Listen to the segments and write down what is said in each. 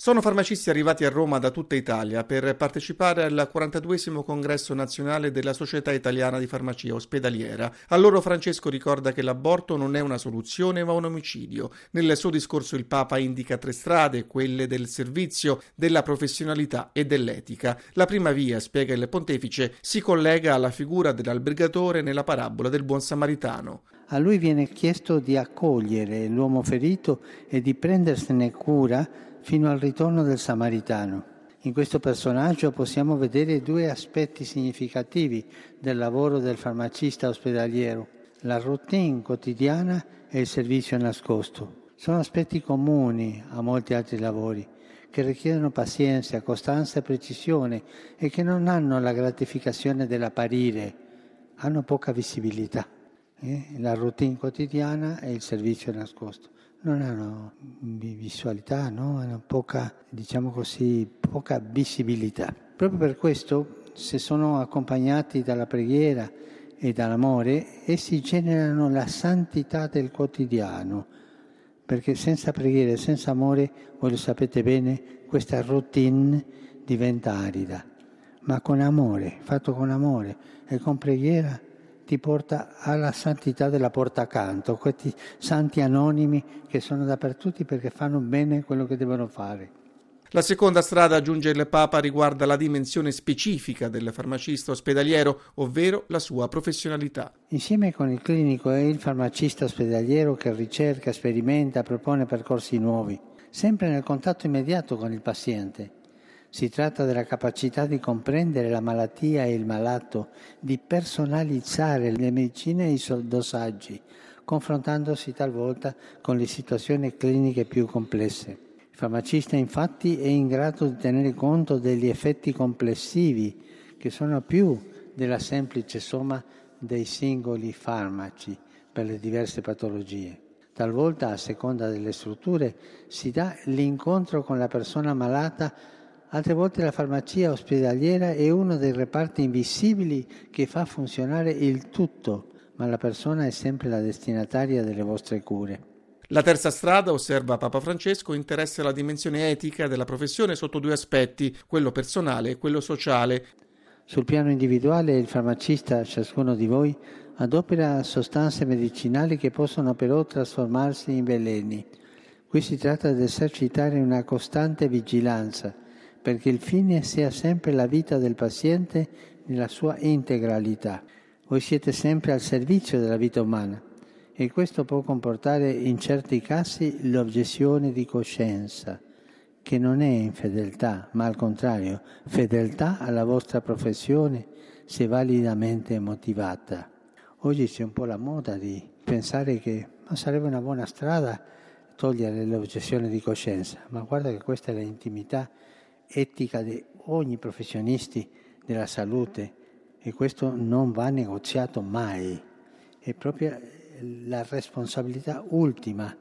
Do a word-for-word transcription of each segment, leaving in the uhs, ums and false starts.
Sono farmacisti arrivati a Roma da tutta Italia per partecipare al quarantaduesimo congresso nazionale della Società Italiana di Farmacia Ospedaliera. A loro Francesco ricorda che l'aborto non è una soluzione ma un omicidio. Nel suo discorso il Papa indica tre strade, quelle del servizio, della professionalità e dell'etica. La prima via, spiega il pontefice, si collega alla figura dell'albergatore nella parabola del buon samaritano. A lui viene chiesto di accogliere l'uomo ferito e di prendersene cura fino al ritorno del samaritano. In questo personaggio possiamo vedere due aspetti significativi del lavoro del farmacista ospedaliero: la routine quotidiana e il servizio nascosto. Sono aspetti comuni a molti altri lavori, che richiedono pazienza, costanza e precisione e che non hanno la gratificazione dell'apparire, hanno poca visibilità. Eh? La routine quotidiana e il servizio nascosto non hanno visualità, no? Hanno poca, diciamo così, poca visibilità. Proprio per questo, se sono accompagnati dalla preghiera e dall'amore, essi generano la santità del quotidiano, perché senza preghiera e senza amore, voi lo sapete bene, questa routine diventa arida, ma con amore, fatto con amore e con preghiera, ti porta alla santità della porta accanto, questi santi anonimi che sono dappertutto perché fanno bene quello che devono fare. La seconda strada, aggiunge il Papa, riguarda la dimensione specifica del farmacista ospedaliero, ovvero la sua professionalità. Insieme con il clinico è il farmacista ospedaliero che ricerca, sperimenta, propone percorsi nuovi, sempre nel contatto immediato con il paziente. Si tratta della capacità di comprendere la malattia e il malato, di personalizzare le medicine e i dosaggi, confrontandosi talvolta con le situazioni cliniche più complesse. Il farmacista infatti è in grado di tenere conto degli effetti complessivi, che sono più della semplice somma dei singoli farmaci per le diverse patologie. Talvolta, a seconda delle strutture, si dà l'incontro con la persona malata. Altre volte la farmacia ospedaliera è uno dei reparti invisibili che fa funzionare il tutto, ma la persona è sempre la destinataria delle vostre cure. La terza strada, osserva Papa Francesco, interessa la dimensione etica della professione sotto due aspetti, quello personale e quello sociale. Sul piano individuale il farmacista, ciascuno di voi, adopera sostanze medicinali che possono però trasformarsi in veleni. Qui si tratta di esercitare una costante vigilanza, perché il fine sia sempre la vita del paziente nella sua integralità. Voi siete sempre al servizio della vita umana e questo può comportare in certi casi l'obiezione di coscienza, che non è infedeltà, ma al contrario, fedeltà alla vostra professione se validamente motivata. Oggi c'è un po' la moda di pensare che ma sarebbe una buona strada togliere l'obiezione di coscienza, ma guarda che questa è l'intimità etica di ogni professionista della salute e questo non va negoziato mai, è proprio la responsabilità ultima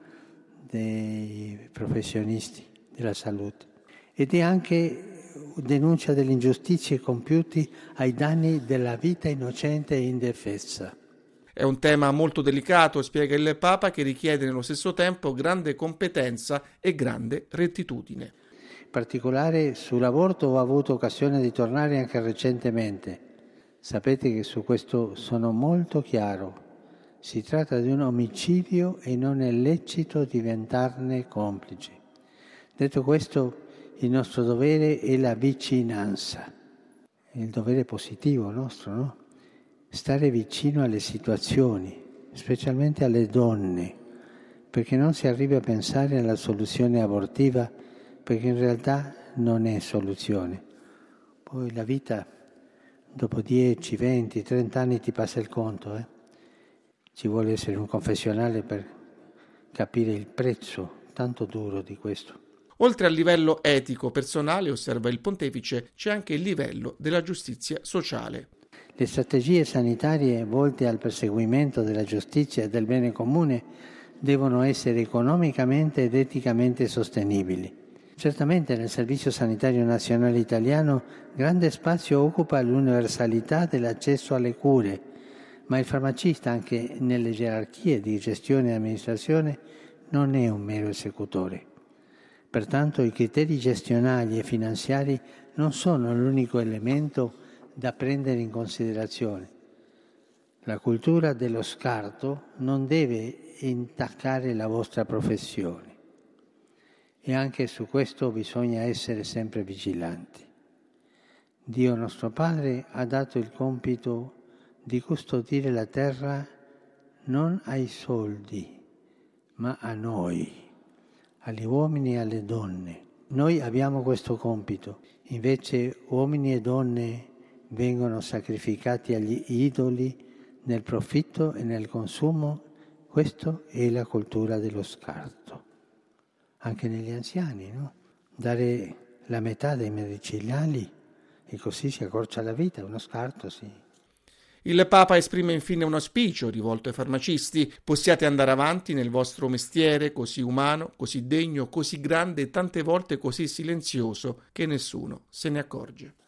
dei professionisti della salute ed è anche denuncia delle ingiustizie compiute ai danni della vita innocente e indefessa. È un tema molto delicato, spiega il Papa, che richiede nello stesso tempo grande competenza e grande rettitudine. In particolare sull'aborto ho avuto occasione di tornare anche recentemente. Sapete che su questo sono molto chiaro. Si tratta di un omicidio e non è lecito diventarne complici. Detto questo, il nostro dovere è la vicinanza. Il dovere positivo nostro, no? Stare vicino alle situazioni, specialmente alle donne, perché non si arrivi a pensare alla soluzione abortiva, perché in realtà non è soluzione. Poi la vita, dopo dieci, venti, trenta anni ti passa il conto. Eh? Ci vuole essere un confessionale per capire il prezzo tanto duro di questo. Oltre al livello etico personale, osserva il pontefice, c'è anche il livello della giustizia sociale. Le strategie sanitarie volte al perseguimento della giustizia e del bene comune devono essere economicamente ed eticamente sostenibili. Certamente nel Servizio Sanitario Nazionale Italiano grande spazio occupa l'universalità dell'accesso alle cure, ma il farmacista anche nelle gerarchie di gestione e amministrazione non è un mero esecutore. Pertanto i criteri gestionali e finanziari non sono l'unico elemento da prendere in considerazione. La cultura dello scarto non deve intaccare la vostra professione e anche su questo bisogna essere sempre vigilanti. Dio nostro Padre ha dato il compito di custodire la terra non ai soldi, ma a noi, agli uomini e alle donne. Noi abbiamo questo compito, invece uomini e donne vengono sacrificati agli idoli nel profitto e nel consumo. Questo è la cultura dello scarto. Anche negli anziani, no? Dare la metà dei medicinali e così si accorcia la vita, uno scarto, sì. Il Papa esprime infine un auspicio rivolto ai farmacisti: possiate andare avanti nel vostro mestiere così umano, così degno, così grande e tante volte così silenzioso che nessuno se ne accorge.